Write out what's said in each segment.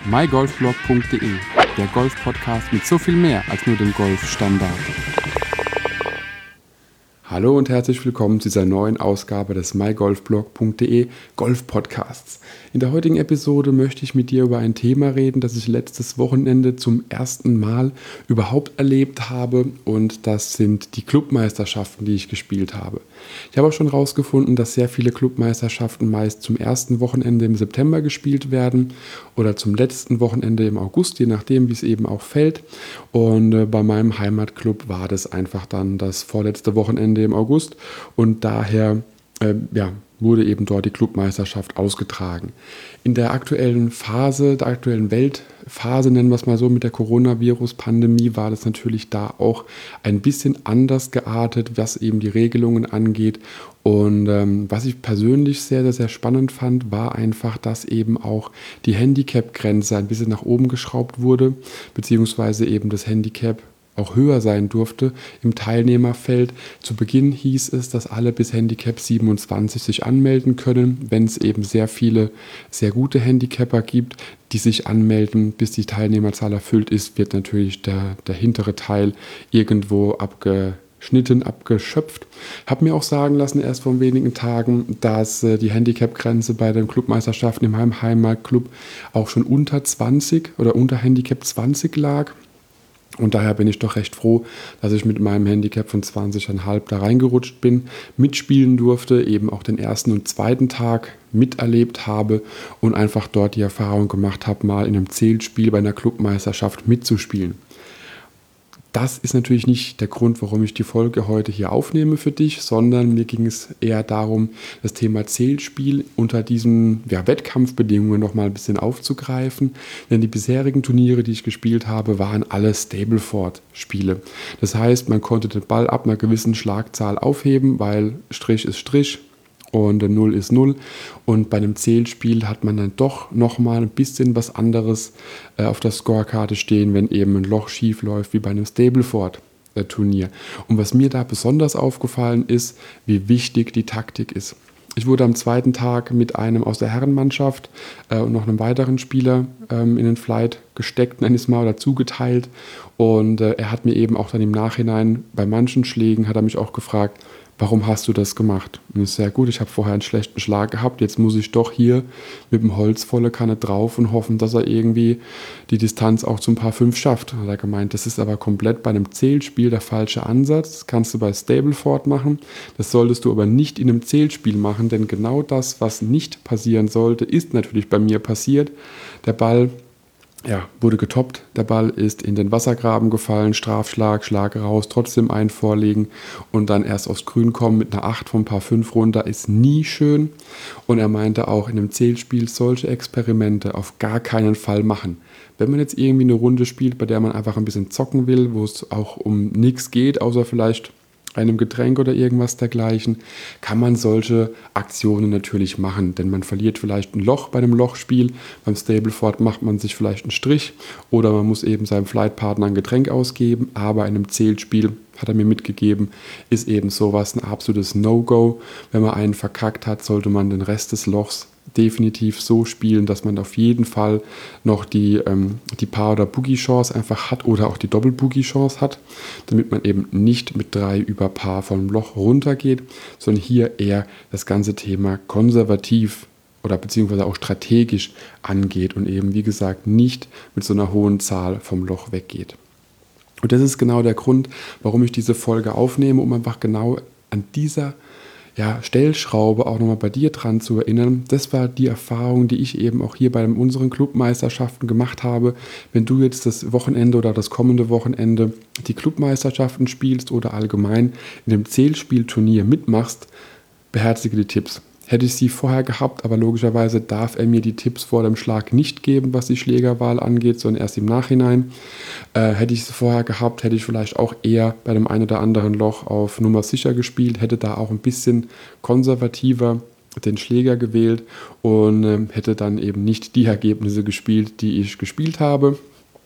mygolfblog.de, der Golf-Podcast mit so viel mehr als nur dem Golfstandard. Hallo und herzlich willkommen zu dieser neuen Ausgabe des mygolfblog.de Golf-Podcasts. In der heutigen Episode möchte ich mit dir über ein Thema reden, das ich letztes Wochenende zum ersten Mal überhaupt erlebt habe, und das sind die Clubmeisterschaften, die ich gespielt habe. Ich habe auch schon herausgefunden, dass sehr viele Clubmeisterschaften meist zum ersten Wochenende im September gespielt werden oder zum letzten Wochenende im August, je nachdem, wie es eben auch fällt. Und bei meinem Heimatclub war das einfach dann das vorletzte Wochenende im August, und daher wurde eben dort die Clubmeisterschaft ausgetragen. In der aktuellen Phase, der aktuellen Weltphase, nennen wir es mal so, mit der Coronavirus-Pandemie, war das natürlich da auch ein bisschen anders geartet, was eben die Regelungen angeht. Und was ich persönlich sehr, sehr, sehr spannend fand, war einfach, dass eben auch die Handicap-Grenze ein bisschen nach oben geschraubt wurde, beziehungsweise eben das Handicap auch höher sein durfte im Teilnehmerfeld. Zu Beginn hieß es, dass alle bis Handicap 27 sich anmelden können. Wenn es eben sehr viele, sehr gute Handicapper gibt, die sich anmelden, bis die Teilnehmerzahl erfüllt ist, wird natürlich der hintere Teil irgendwo abgeschöpft. Habe mir auch sagen lassen, erst vor wenigen Tagen, dass die Handicap-Grenze bei den Clubmeisterschaften in meinem Heimatclub auch schon unter 20 oder unter Handicap 20 lag. Und daher bin ich doch recht froh, dass ich mit meinem Handicap von 20,5 da reingerutscht bin, mitspielen durfte, eben auch den ersten und zweiten Tag miterlebt habe und einfach dort die Erfahrung gemacht habe, mal in einem Zählspiel bei einer Clubmeisterschaft mitzuspielen. Das ist natürlich nicht der Grund, warum ich die Folge heute hier aufnehme für dich, sondern mir ging es eher darum, das Thema Zählspiel unter diesen Wettkampfbedingungen nochmal ein bisschen aufzugreifen. Denn die bisherigen Turniere, die ich gespielt habe, waren alle Stableford-Spiele. Das heißt, man konnte den Ball ab einer gewissen Schlagzahl aufheben, weil Strich ist Strich und 0 ist 0. Und bei einem Zählspiel hat man dann doch nochmal ein bisschen was anderes auf der Scorekarte stehen, wenn eben ein Loch schief läuft, wie bei einem Stableford-Turnier. Und was mir da besonders aufgefallen ist, wie wichtig die Taktik ist. Ich wurde am zweiten Tag mit einem aus der Herrenmannschaft und noch einem weiteren Spieler in den Flight gesteckt, nenne ich es mal, oder zugeteilt. Und er hat mir eben auch dann im Nachhinein bei manchen Schlägen, hat er mich auch gefragt, warum hast du das gemacht? Und das ist sehr gut, ich habe vorher einen schlechten Schlag gehabt, jetzt muss ich doch hier mit dem Holz volle Kanne drauf und hoffen, dass er irgendwie die Distanz auch zum Par 5 schafft. Hat er gemeint, das ist aber komplett bei einem Zählspiel der falsche Ansatz. Das kannst du bei Stableford machen, das solltest du aber nicht in einem Zählspiel machen, denn genau das, was nicht passieren sollte, ist natürlich bei mir passiert. Der Ball wurde getoppt, der Ball ist in den Wassergraben gefallen, Strafschlag, Schlag raus, trotzdem einen vorlegen und dann erst aufs Grün kommen mit einer 8 vom Par 5 runter ist nie schön. Und er meinte auch, in einem Zählspiel solche Experimente auf gar keinen Fall machen. Wenn man jetzt irgendwie eine Runde spielt, bei der man einfach ein bisschen zocken will, wo es auch um nichts geht, außer vielleicht einem Getränk oder irgendwas dergleichen, kann man solche Aktionen natürlich machen, denn man verliert vielleicht ein Loch bei einem Lochspiel, beim Stableford macht man sich vielleicht einen Strich oder man muss eben seinem Flightpartner ein Getränk ausgeben, aber in einem Zählspiel, hat er mir mitgegeben, ist eben sowas ein absolutes No-Go. Wenn man einen verkackt hat, sollte man den Rest des Lochs definitiv so spielen, dass man auf jeden Fall noch die Paar- oder Boogie-Chance einfach hat oder auch die Doppel-Boogie-Chance hat, damit man eben nicht mit 3 über Paar vom Loch runtergeht, sondern hier eher das ganze Thema konservativ oder beziehungsweise auch strategisch angeht und eben, wie gesagt, nicht mit so einer hohen Zahl vom Loch weggeht. Und das ist genau der Grund, warum ich diese Folge aufnehme, um einfach genau an dieser Stellschraube auch nochmal bei dir dran zu erinnern. Das war die Erfahrung, die ich eben auch hier bei unseren Clubmeisterschaften gemacht habe. Wenn du jetzt das Wochenende oder das kommende Wochenende die Clubmeisterschaften spielst oder allgemein in dem Zählspielturnier mitmachst, beherzige die Tipps. Hätte ich sie vorher gehabt, aber logischerweise darf er mir die Tipps vor dem Schlag nicht geben, was die Schlägerwahl angeht, sondern erst im Nachhinein. Hätte ich sie vorher gehabt, hätte ich vielleicht auch eher bei dem einen oder anderen Loch auf Nummer sicher gespielt, hätte da auch ein bisschen konservativer den Schläger gewählt und hätte dann eben nicht die Ergebnisse gespielt, die ich gespielt habe.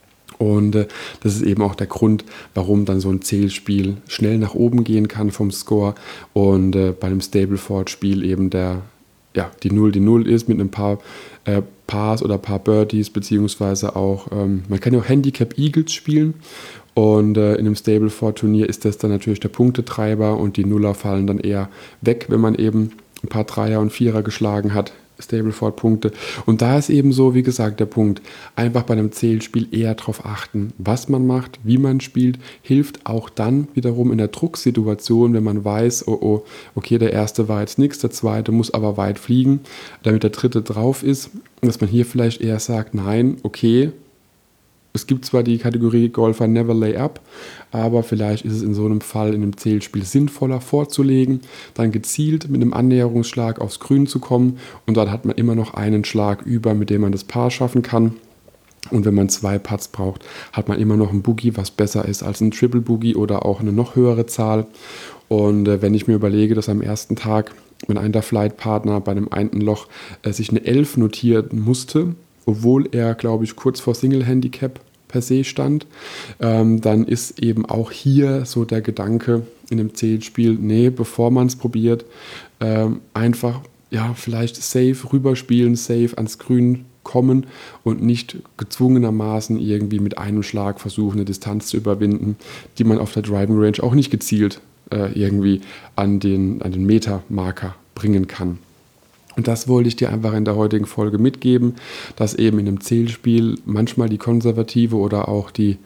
Und das ist eben auch der Grund, warum dann so ein Zählspiel schnell nach oben gehen kann vom Score und bei einem Stableford-Spiel eben die 0 ist mit ein paar Pars oder ein paar Birdies, beziehungsweise auch, man kann ja auch Handicap Eagles spielen. Und in einem Stableford-Turnier ist das dann natürlich der Punktetreiber und die Nuller fallen dann eher weg, wenn man eben ein paar Dreier und Vierer geschlagen hat, Stableford-Punkte. Und da ist eben so, wie gesagt, der Punkt, einfach bei einem Zählspiel eher darauf achten, was man macht, wie man spielt, hilft auch dann wiederum in der Drucksituation, wenn man weiß, okay, der erste war jetzt nichts, der zweite muss aber weit fliegen, damit der dritte drauf ist, dass man hier vielleicht eher sagt, nein, okay, es gibt zwar die Kategorie Golfer Never Lay Up, aber vielleicht ist es in so einem Fall in einem Zählspiel sinnvoller vorzulegen, dann gezielt mit einem Annäherungsschlag aufs Grün zu kommen und dann hat man immer noch einen Schlag über, mit dem man das Paar schaffen kann. Und wenn man 2 Putts braucht, hat man immer noch ein Boogie, was besser ist als ein Triple Boogie oder auch eine noch höhere Zahl. Und wenn ich mir überlege, dass am ersten Tag mein der Flight-Partner bei einem einen Loch sich eine 11 notieren musste, obwohl er, glaube ich, kurz vor Single-Handicap per se stand, dann ist eben auch hier so der Gedanke in dem Zählspiel, nee, bevor man es probiert, einfach vielleicht safe rüberspielen, safe ans Grün kommen und nicht gezwungenermaßen irgendwie mit einem Schlag versuchen, eine Distanz zu überwinden, die man auf der Driving Range auch nicht gezielt irgendwie an den Metermarker bringen kann. Und das wollte ich dir einfach in der heutigen Folge mitgeben, dass eben in einem Zählspiel manchmal die konservative oder auch die,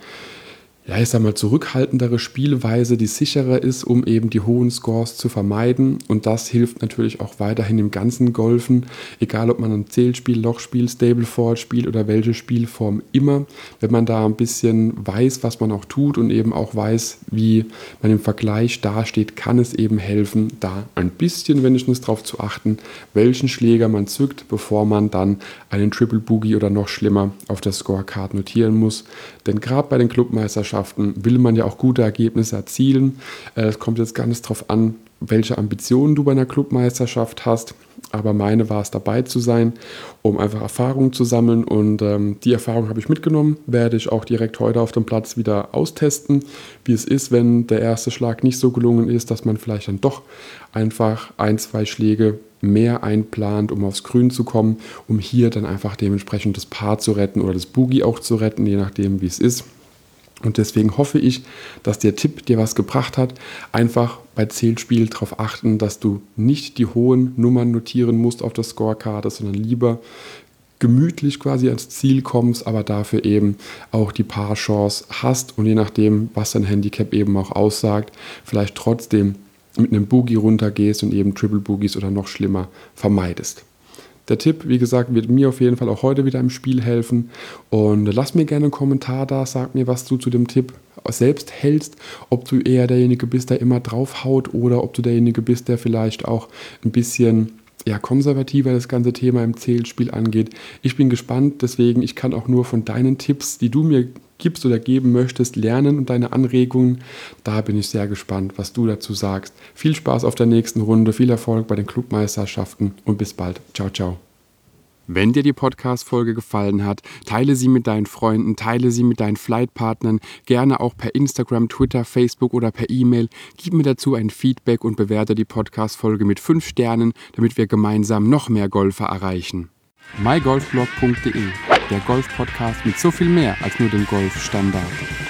zurückhaltendere Spielweise, die sicherer ist, um eben die hohen Scores zu vermeiden. Und das hilft natürlich auch weiterhin im ganzen Golfen, egal ob man ein Zählspiel, Lochspiel, Stableford spielt oder welche Spielform immer. Wenn man da ein bisschen weiß, was man auch tut und eben auch weiß, wie man im Vergleich dasteht, kann es eben helfen, da ein bisschen wenigstens darauf zu achten, welchen Schläger man zückt, bevor man dann einen Triple Boogie oder noch schlimmer auf der Scorecard notieren muss. Denn gerade bei den Clubmeisterschaften will man ja auch gute Ergebnisse erzielen. Es kommt jetzt ganz darauf an, welche Ambitionen du bei einer Clubmeisterschaft hast. Aber meine war es, dabei zu sein, um einfach Erfahrungen zu sammeln. Und die Erfahrung habe ich mitgenommen, werde ich auch direkt heute auf dem Platz wieder austesten, wie es ist, wenn der erste Schlag nicht so gelungen ist, dass man vielleicht dann doch einfach 1-2 Schläge mehr einplant, um aufs Grün zu kommen, um hier dann einfach dementsprechend das Paar zu retten oder das Boogie auch zu retten, je nachdem, wie es ist. Und deswegen hoffe ich, dass der Tipp dir was gebracht hat. Einfach bei Zählspiel darauf achten, dass du nicht die hohen Nummern notieren musst auf der Scorekarte, sondern lieber gemütlich quasi ans Ziel kommst, aber dafür eben auch die Paar-Chance hast und je nachdem, was dein Handicap eben auch aussagt, vielleicht trotzdem mit einem Boogie runtergehst und eben Triple Boogies oder noch schlimmer vermeidest. Der Tipp, wie gesagt, wird mir auf jeden Fall auch heute wieder im Spiel helfen. Und lass mir gerne einen Kommentar da, sag mir, was du zu dem Tipp selbst hältst, ob du eher derjenige bist, der immer draufhaut oder ob du derjenige bist, der vielleicht auch ein bisschen konservativer das ganze Thema im Zählspiel angeht. Ich bin gespannt, deswegen, ich kann auch nur von deinen Tipps, die du mir gibst oder geben möchtest, lernen und deine Anregungen. Da bin ich sehr gespannt, was du dazu sagst. Viel Spaß auf der nächsten Runde, viel Erfolg bei den Clubmeisterschaften und bis bald. Ciao, ciao. Wenn dir die Podcast-Folge gefallen hat, teile sie mit deinen Freunden, teile sie mit deinen Flight-Partnern, gerne auch per Instagram, Twitter, Facebook oder per E-Mail. Gib mir dazu ein Feedback und bewerte die Podcast-Folge mit 5 Sternen, damit wir gemeinsam noch mehr Golfer erreichen. mygolfblog.de, der Golf-Podcast mit so viel mehr als nur dem Golfstandard.